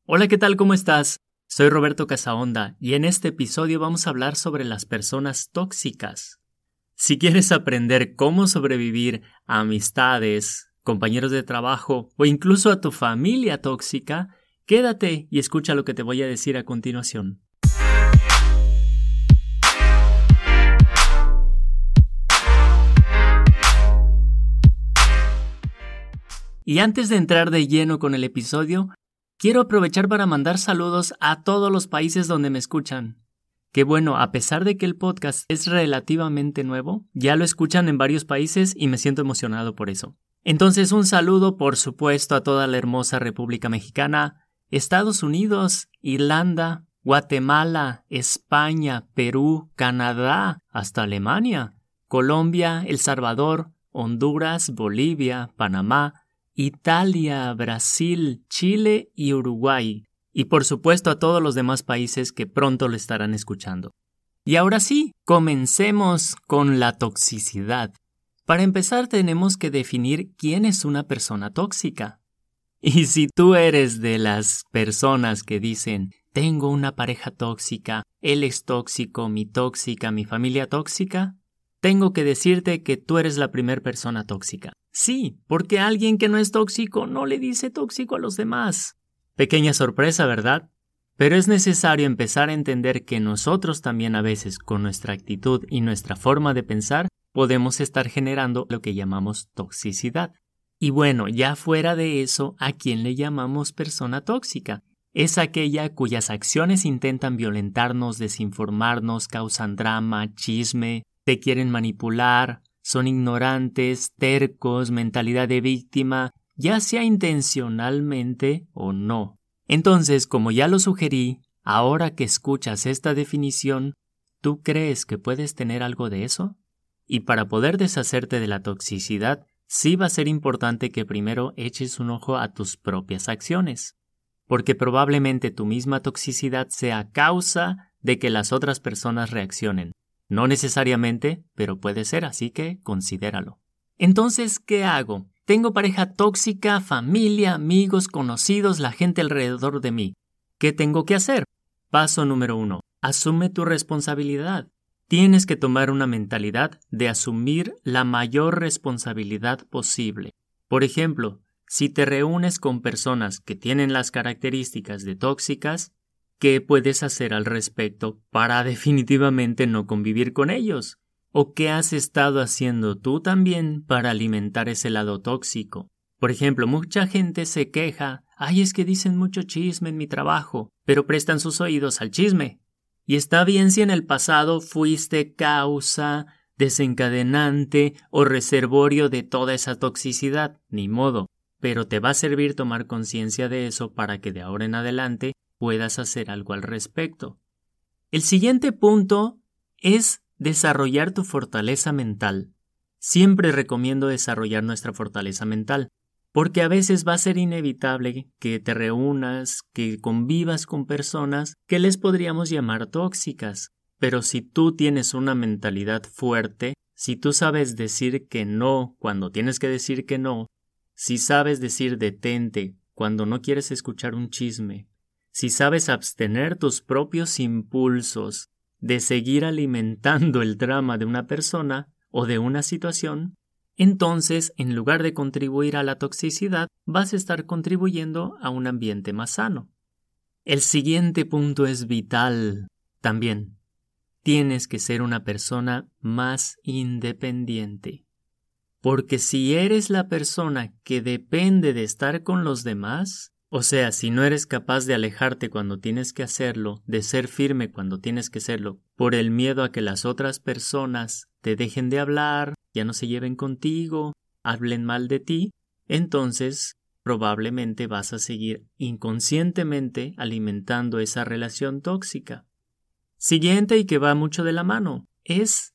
Hola, ¿qué tal? ¿Cómo estás? Soy Roberto Casaonda y en este episodio vamos a hablar sobre las personas tóxicas. Si quieres aprender cómo sobrevivir a amistades, compañeros de trabajo o incluso a tu familia tóxica, quédate y escucha lo que te voy a decir a continuación. Y antes de entrar de lleno con el episodio, quiero aprovechar para mandar saludos a todos los países donde me escuchan. Que bueno, a pesar de que el podcast es relativamente nuevo, ya lo escuchan en varios países y me siento emocionado por eso. Entonces, un saludo, por supuesto, a toda la hermosa República Mexicana, Estados Unidos, Irlanda, Guatemala, España, Perú, Canadá, hasta Alemania, Colombia, El Salvador, Honduras, Bolivia, Panamá, Italia, Brasil, Chile y Uruguay. Y por supuesto a todos los demás países que pronto lo estarán escuchando. Y ahora sí, comencemos con la toxicidad. Para empezar tenemos que definir quién es una persona tóxica. Y si tú eres de las personas que dicen, tengo una pareja tóxica, él es tóxico, mi tóxica, mi familia tóxica, tengo que decirte que tú eres la primera persona tóxica. Sí, porque alguien que no es tóxico no le dice tóxico a los demás. Pequeña sorpresa, ¿verdad? Pero es necesario empezar a entender que nosotros también a veces, con nuestra actitud y nuestra forma de pensar, podemos estar generando lo que llamamos toxicidad. Y bueno, ya fuera de eso, ¿a quién le llamamos persona tóxica? Es aquella cuyas acciones intentan violentarnos, desinformarnos, causan drama, chisme, te quieren manipular, son ignorantes, tercos, mentalidad de víctima, ya sea intencionalmente o no. Entonces, como ya lo sugerí, ahora que escuchas esta definición, ¿tú crees que puedes tener algo de eso? Y para poder deshacerte de la toxicidad, sí va a ser importante que primero eches un ojo a tus propias acciones, porque probablemente tu misma toxicidad sea causa de que las otras personas reaccionen. No necesariamente, pero puede ser, así que considéralo. Entonces, ¿qué hago? Tengo pareja tóxica, familia, amigos, conocidos, la gente alrededor de mí. ¿Qué tengo que hacer? Paso número 1. Asume tu responsabilidad. Tienes que tomar una mentalidad de asumir la mayor responsabilidad posible. Por ejemplo, si te reúnes con personas que tienen las características de tóxicas, ¿qué puedes hacer al respecto para definitivamente no convivir con ellos? ¿O qué has estado haciendo tú también para alimentar ese lado tóxico? Por ejemplo, mucha gente se queja, ¡ay, es que dicen mucho chisme en mi trabajo!, pero prestan sus oídos al chisme. Y está bien si en el pasado fuiste causa, desencadenante o reservorio de toda esa toxicidad, ni modo, pero te va a servir tomar conciencia de eso para que de ahora en adelante puedas hacer algo al respecto. El siguiente punto es desarrollar tu fortaleza mental. Siempre recomiendo desarrollar nuestra fortaleza mental, porque a veces va a ser inevitable que te reúnas, que convivas con personas que les podríamos llamar tóxicas. Pero si tú tienes una mentalidad fuerte, si tú sabes decir que no cuando tienes que decir que no, si sabes decir detente cuando no quieres escuchar un chisme, si sabes abstener tus propios impulsos de seguir alimentando el drama de una persona o de una situación, entonces, en lugar de contribuir a la toxicidad, vas a estar contribuyendo a un ambiente más sano. El siguiente punto es vital también. Tienes que ser una persona más independiente. Porque si eres la persona que depende de estar con los demás, o sea, si no eres capaz de alejarte cuando tienes que hacerlo, de ser firme cuando tienes que serlo, por el miedo a que las otras personas te dejen de hablar, ya no se lleven contigo, hablen mal de ti, entonces probablemente vas a seguir inconscientemente alimentando esa relación tóxica. Siguiente, y que va mucho de la mano, es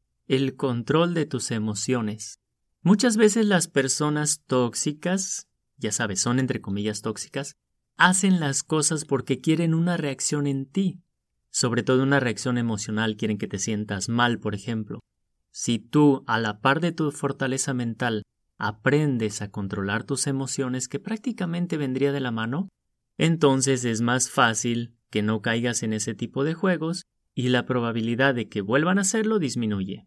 el control de tus emociones. Muchas veces las personas tóxicas, ya sabes, son entre comillas tóxicas, hacen las cosas porque quieren una reacción en ti. Sobre todo una reacción emocional, quieren que te sientas mal, por ejemplo. Si tú, a la par de tu fortaleza mental, aprendes a controlar tus emociones, que prácticamente vendría de la mano, entonces es más fácil que no caigas en ese tipo de juegos y la probabilidad de que vuelvan a hacerlo disminuye.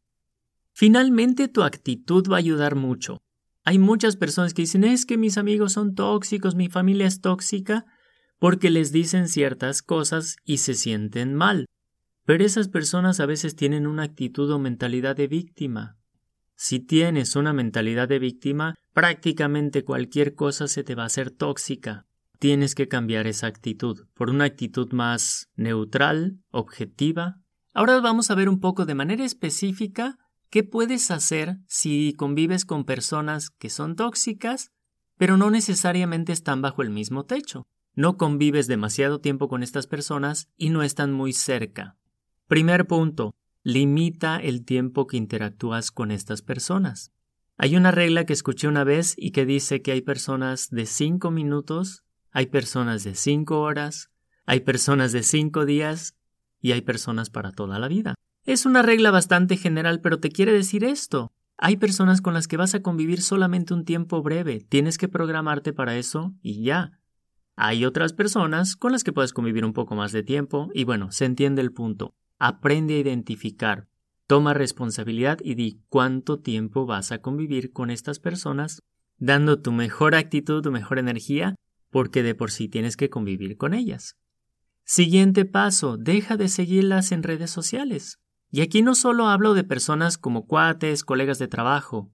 Finalmente, tu actitud va a ayudar mucho. Hay muchas personas que dicen, es que mis amigos son tóxicos, mi familia es tóxica, porque les dicen ciertas cosas y se sienten mal. Pero esas personas a veces tienen una actitud o mentalidad de víctima. Si tienes una mentalidad de víctima, prácticamente cualquier cosa se te va a hacer tóxica. Tienes que cambiar esa actitud por una actitud más neutral, objetiva. Ahora vamos a ver un poco de manera específica qué puedes hacer si convives con personas que son tóxicas, pero no necesariamente están bajo el mismo techo. No convives demasiado tiempo con estas personas y no están muy cerca. Primer punto, limita el tiempo que interactúas con estas personas. Hay una regla que escuché una vez y que dice que hay personas de 5 minutos, hay personas de 5 horas, hay personas de 5 días y hay personas para toda la vida. Es una regla bastante general, pero te quiere decir esto. Hay personas con las que vas a convivir solamente un tiempo breve. Tienes que programarte para eso y ya. Hay otras personas con las que puedes convivir un poco más de tiempo y bueno, se entiende el punto. Aprende a identificar, toma responsabilidad y di cuánto tiempo vas a convivir con estas personas, dando tu mejor actitud, tu mejor energía, porque de por sí tienes que convivir con ellas. Siguiente paso, deja de seguirlas en redes sociales. Y aquí no solo hablo de personas como cuates, colegas de trabajo,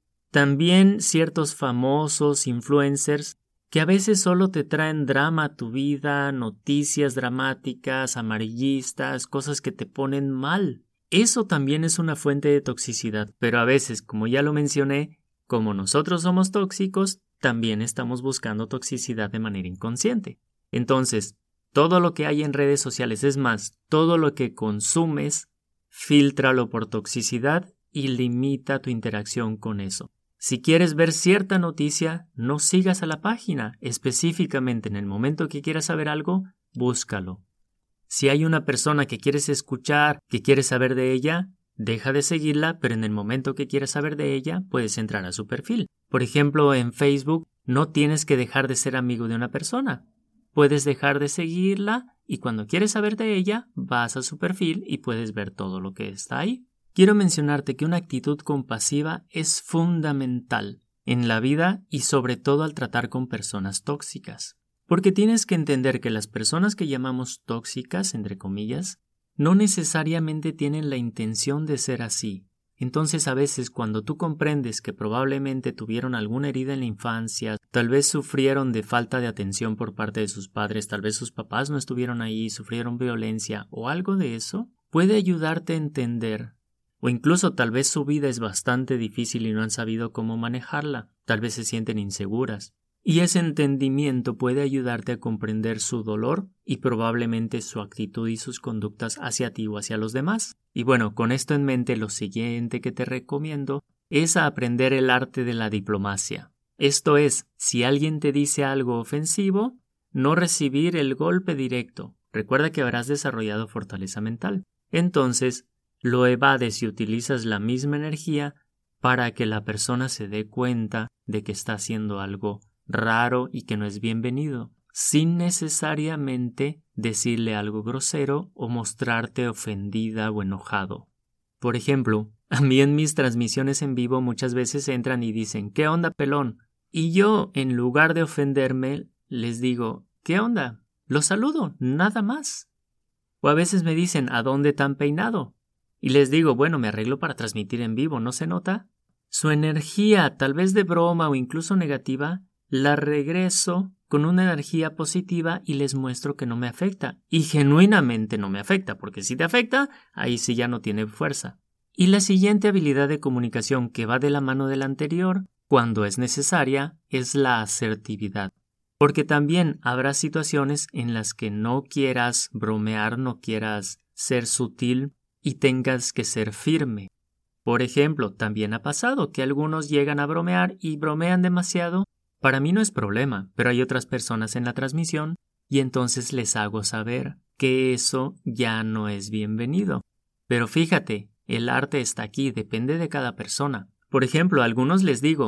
también ciertos famosos influencers que a veces solo te traen drama a tu vida, noticias dramáticas, amarillistas, cosas que te ponen mal. Eso también es una fuente de toxicidad, pero a veces, como ya lo mencioné, como nosotros somos tóxicos, también estamos buscando toxicidad de manera inconsciente. Entonces, todo lo que hay en redes sociales, es más, todo lo que consumes, fíltralo por toxicidad y limita tu interacción con eso. Si quieres ver cierta noticia, no sigas a la página. Específicamente en el momento que quieras saber algo, búscalo. Si hay una persona que quieres escuchar, que quieres saber de ella, deja de seguirla, pero en el momento que quieras saber de ella, puedes entrar a su perfil. Por ejemplo, en Facebook, no tienes que dejar de ser amigo de una persona. Puedes dejar de seguirla y cuando quieres saber de ella, vas a su perfil y puedes ver todo lo que está ahí. Quiero mencionarte que una actitud compasiva es fundamental en la vida y sobre todo al tratar con personas tóxicas. Porque tienes que entender que las personas que llamamos tóxicas, entre comillas, no necesariamente tienen la intención de ser así. Entonces a veces cuando tú comprendes que probablemente tuvieron alguna herida en la infancia, tal vez sufrieron de falta de atención por parte de sus padres, tal vez sus papás no estuvieron ahí, sufrieron violencia o algo de eso, puede ayudarte a entender. O incluso tal vez su vida es bastante difícil y no han sabido cómo manejarla, tal vez se sienten inseguras. Y ese entendimiento puede ayudarte a comprender su dolor y probablemente su actitud y sus conductas hacia ti o hacia los demás. Y bueno, con esto en mente, lo siguiente que te recomiendo es aprender el arte de la diplomacia. Esto es, si alguien te dice algo ofensivo, no recibir el golpe directo. Recuerda que habrás desarrollado fortaleza mental. Entonces, lo evades y utilizas la misma energía para que la persona se dé cuenta de que está haciendo algo raro y que no es bienvenido, sin necesariamente decirle algo grosero o mostrarte ofendida o enojado. Por ejemplo, a mí en mis transmisiones en vivo muchas veces entran y dicen ¿qué onda, pelón? Y yo, en lugar de ofenderme, les digo ¿qué onda? Los saludo, nada más. O a veces me dicen ¿a dónde tan peinado? Y les digo, bueno, me arreglo para transmitir en vivo, ¿no se nota? Su energía, tal vez de broma o incluso negativa, la regreso con una energía positiva y les muestro que no me afecta. Y genuinamente no me afecta, porque si te afecta, ahí sí ya no tiene fuerza. Y la siguiente habilidad de comunicación que va de la mano de la anterior, cuando es necesaria, es la asertividad. Porque también habrá situaciones en las que no quieras bromear, no quieras ser sutil y tengas que ser firme. Por ejemplo, también ha pasado que algunos llegan a bromear y bromean demasiado. Para mí no es problema, pero hay otras personas en la transmisión y entonces les hago saber que eso ya no es bienvenido. Pero fíjate, el arte está aquí, depende de cada persona. Por ejemplo, a algunos les digo,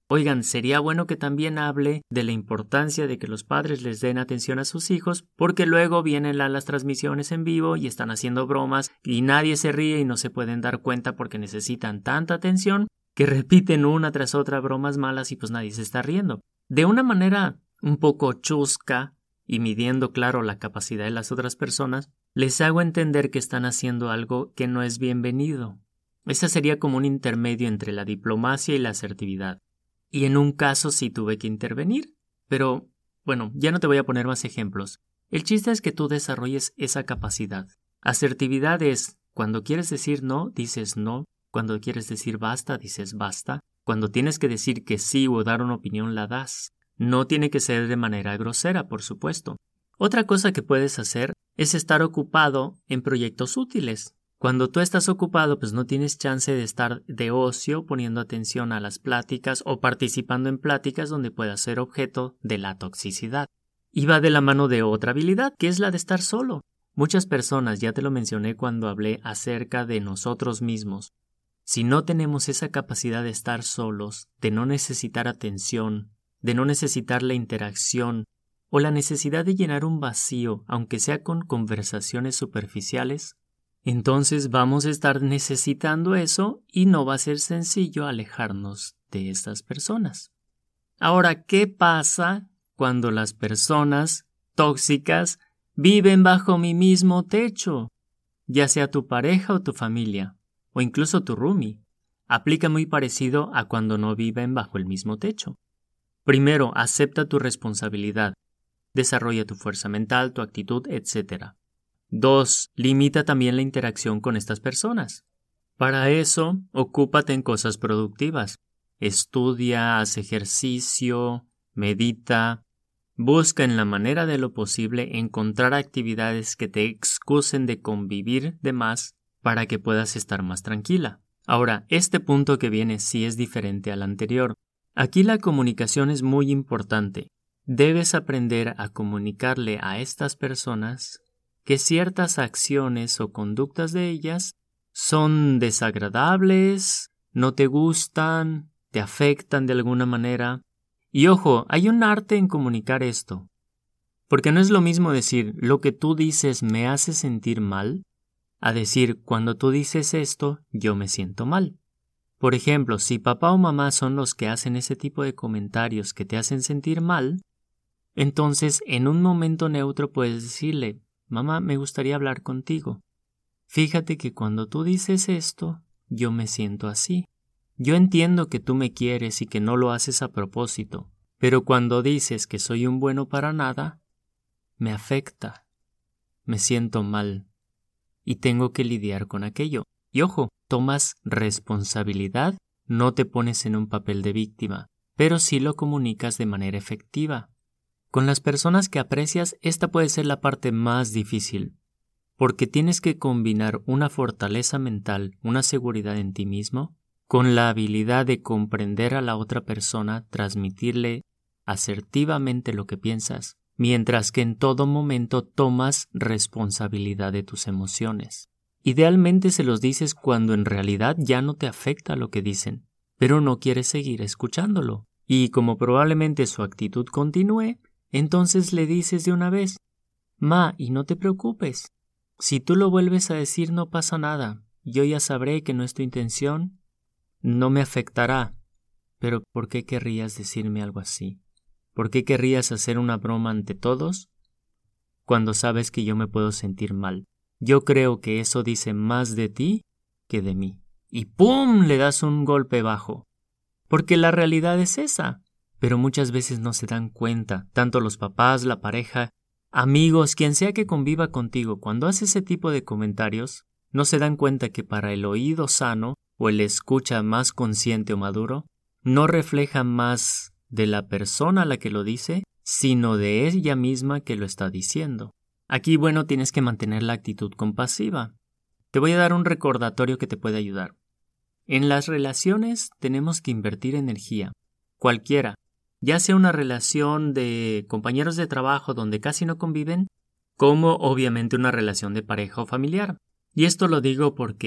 Oigan, sería bueno que también hable de la importancia de que los padres les den atención a sus hijos, porque luego vienen las transmisiones en vivo y están haciendo bromas y nadie se ríe y no se pueden dar cuenta porque necesitan tanta atención que repiten una tras otra bromas malas y pues nadie se está riendo. De una manera un poco chusca y midiendo, claro, la capacidad de las otras personas, les hago entender que están haciendo algo que no es bienvenido. Ese sería como un intermedio entre la diplomacia y la asertividad. Y en un caso sí tuve que intervenir. Pero, bueno, ya no te voy a poner más ejemplos. El chiste es que tú desarrolles esa capacidad. Asertividad es, cuando quieres decir no, dices no. Cuando quieres decir basta, dices basta. Cuando tienes que decir que sí o dar una opinión, la das. No tiene que ser de manera grosera, por supuesto. Otra cosa que puedes hacer es estar ocupado en proyectos útiles. Cuando tú estás ocupado, pues no tienes chance de estar de ocio poniendo atención a las pláticas o participando en pláticas donde puedas ser objeto de la toxicidad. Y va de la mano de otra habilidad, que es la de estar solo. Muchas personas, ya te lo mencioné cuando hablé acerca de nosotros mismos, si no tenemos esa capacidad de estar solos, de no necesitar atención, de no necesitar la interacción o la necesidad de llenar un vacío, aunque sea con conversaciones superficiales, entonces vamos a estar necesitando eso y no va a ser sencillo alejarnos de estas personas. Ahora, ¿qué pasa cuando las personas tóxicas viven bajo mi mismo techo? Ya sea tu pareja o tu familia, o incluso tu roomie. Aplica muy parecido a cuando no viven bajo el mismo techo. Primero, acepta tu responsabilidad. Desarrolla tu fuerza mental, tu actitud, etc. 2. Limita también la interacción con estas personas. Para eso, ocúpate en cosas productivas. Estudia, haz ejercicio, medita. Busca en la manera de lo posible encontrar actividades que te excusen de convivir de más para que puedas estar más tranquila. Ahora, este punto que viene sí es diferente al anterior. Aquí la comunicación es muy importante. Debes aprender a comunicarle a estas personas que ciertas acciones o conductas de ellas son desagradables, no te gustan, te afectan de alguna manera. Y ojo, hay un arte en comunicar esto, porque no es lo mismo decir lo que tú dices me hace sentir mal, a decir cuando tú dices esto yo me siento mal. Por ejemplo, si papá o mamá son los que hacen ese tipo de comentarios que te hacen sentir mal, entonces en un momento neutro puedes decirle: mamá, me gustaría hablar contigo. Fíjate que cuando tú dices esto, yo me siento así. Yo entiendo que tú me quieres y que no lo haces a propósito, pero cuando dices que soy un bueno para nada, me afecta, me siento mal y tengo que lidiar con aquello. Y ojo, tomas responsabilidad, no te pones en un papel de víctima, pero sí lo comunicas de manera efectiva. Con las personas que aprecias, esta puede ser la parte más difícil, porque tienes que combinar una fortaleza mental, una seguridad en ti mismo, con la habilidad de comprender a la otra persona, transmitirle asertivamente lo que piensas, mientras que en todo momento tomas responsabilidad de tus emociones. Idealmente se los dices cuando en realidad ya no te afecta lo que dicen, pero no quieres seguir escuchándolo. Y como probablemente su actitud continúe, entonces le dices de una vez: ma, y no te preocupes. Si tú lo vuelves a decir no pasa nada. Yo ya sabré que no es tu intención. No me afectará. Pero ¿por qué querrías decirme algo así? ¿Por qué querrías hacer una broma ante todos cuando sabes que yo me puedo sentir mal? Yo creo que eso dice más de ti que de mí. Y ¡pum!, le das un golpe bajo. Porque la realidad es esa. Pero muchas veces no se dan cuenta, tanto los papás, la pareja, amigos, quien sea que conviva contigo, cuando hace ese tipo de comentarios, no se dan cuenta que para el oído sano o el escucha más consciente o maduro, no refleja más de la persona a la que lo dice, sino de ella misma que lo está diciendo. Aquí, bueno, tienes que mantener la actitud compasiva. Te voy a dar un recordatorio que te puede ayudar. En las relaciones tenemos que invertir energía, cualquiera, ya sea una relación de compañeros de trabajo donde casi no conviven, como obviamente una relación de pareja o familiar. Y esto lo digo porque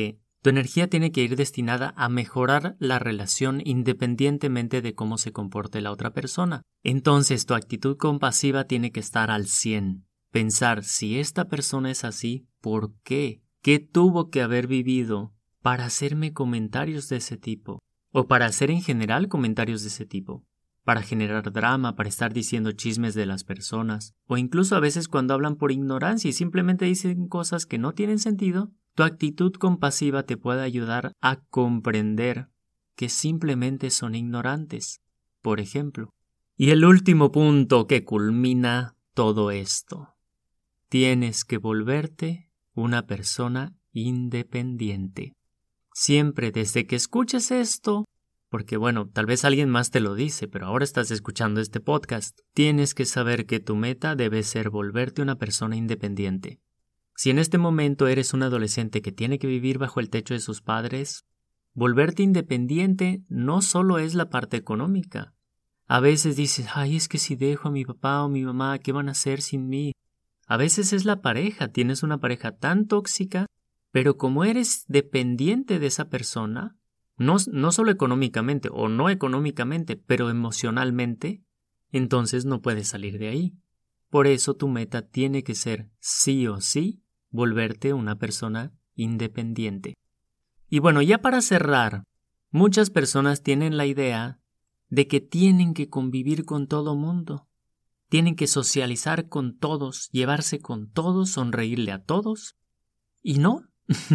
Tu energía tiene que ir destinada a mejorar la relación independientemente de cómo se comporte la otra persona. Entonces, tu actitud compasiva tiene que estar al 100. Pensar, si esta persona es así, ¿por qué? ¿Qué tuvo que haber vivido para hacerme comentarios de ese tipo? O para hacer en general comentarios de ese tipo. Para generar drama, para estar diciendo chismes de las personas. O incluso a veces cuando hablan por ignorancia y simplemente dicen cosas que no tienen sentido. Tu actitud compasiva te puede ayudar a comprender que simplemente son ignorantes, por ejemplo. Y el último punto que culmina todo esto. Tienes que volverte una persona independiente. Siempre desde que escuches esto, porque bueno, tal vez alguien más te lo dice, pero ahora estás escuchando este podcast, tienes que saber que tu meta debe ser volverte una persona independiente. Si en este momento eres un adolescente que tiene que vivir bajo el techo de sus padres, volverte independiente no solo es la parte económica. A veces dices, ay, es que si dejo a mi papá o mi mamá, ¿qué van a hacer sin mí? A veces es la pareja, tienes una pareja tan tóxica, pero como eres dependiente de esa persona, no solo económicamente o no económicamente, pero emocionalmente, entonces no puedes salir de ahí. Por eso tu meta tiene que ser, sí o sí, volverte una persona independiente. Y bueno, ya para cerrar, muchas personas tienen la idea de que tienen que convivir con todo mundo. Tienen que socializar con todos, llevarse con todos, sonreírle a todos. Y no,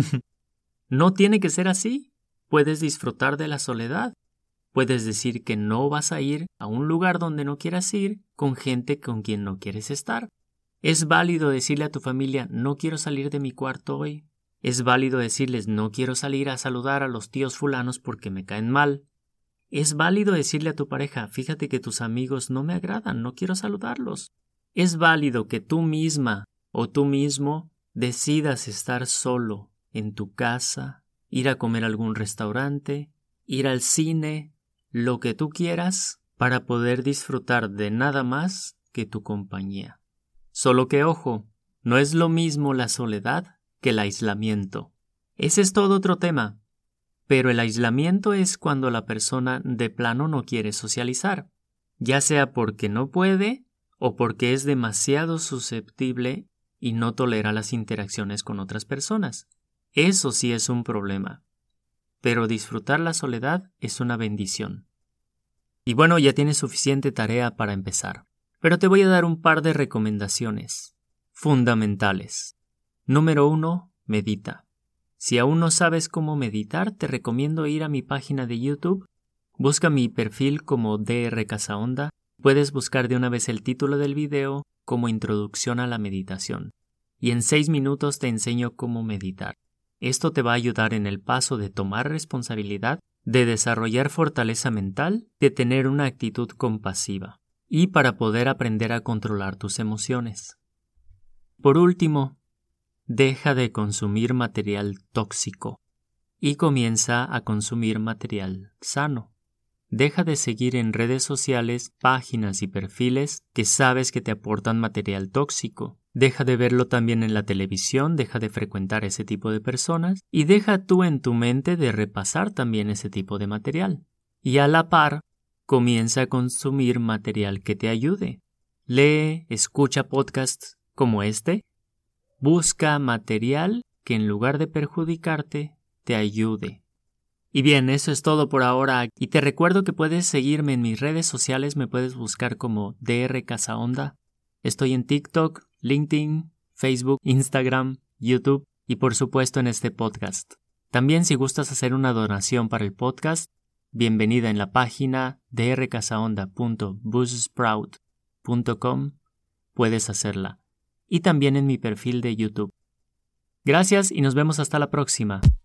no tiene que ser así. Puedes disfrutar de la soledad. Puedes decir que no vas a ir a un lugar donde no quieras ir con gente con quien no quieres estar. Es válido decirle a tu familia, no quiero salir de mi cuarto hoy. Es válido decirles, no quiero salir a saludar a los tíos fulanos porque me caen mal. Es válido decirle a tu pareja, fíjate que tus amigos no me agradan, no quiero saludarlos. Es válido que tú misma o tú mismo decidas estar solo en tu casa, ir a comer a algún restaurante, ir al cine, lo que tú quieras, para poder disfrutar de nada más que tu compañía. Solo que, ojo, no es lo mismo la soledad que el aislamiento. Ese es todo otro tema. Pero el aislamiento es cuando la persona de plano no quiere socializar, ya sea porque no puede o porque es demasiado susceptible y no tolera las interacciones con otras personas. Eso sí es un problema. Pero disfrutar la soledad es una bendición. Y bueno, ya tienes suficiente tarea para empezar. Pero te voy a dar un par de recomendaciones fundamentales. Número 1, medita. Si aún no sabes cómo meditar, te recomiendo ir a mi página de YouTube. Busca mi perfil como DR Casaonda. Puedes buscar de una vez el título del video como Introducción a la Meditación. Y en 6 minutos te enseño cómo meditar. Esto te va a ayudar en el paso de tomar responsabilidad, de desarrollar fortaleza mental, de tener una actitud compasiva y para poder aprender a controlar tus emociones. Por último, deja de consumir material tóxico y comienza a consumir material sano. Deja de seguir en redes sociales páginas y perfiles que sabes que te aportan material tóxico. Deja de verlo también en la televisión, deja de frecuentar ese tipo de personas y deja tú en tu mente de repasar también ese tipo de material. Y a la par, comienza a consumir material que te ayude. Lee, escucha podcasts como este. Busca material que en lugar de perjudicarte, te ayude. Y bien, eso es todo por ahora. Y te recuerdo que puedes seguirme en mis redes sociales, me puedes buscar como DR Casaonda. Estoy en TikTok, LinkedIn, Facebook, Instagram, YouTube y por supuesto en este podcast. También si gustas hacer una donación para el podcast, bienvenida en la página drcasaonda.buzzsprout.com, puedes hacerla. Y también en mi perfil de YouTube. Gracias y nos vemos hasta la próxima.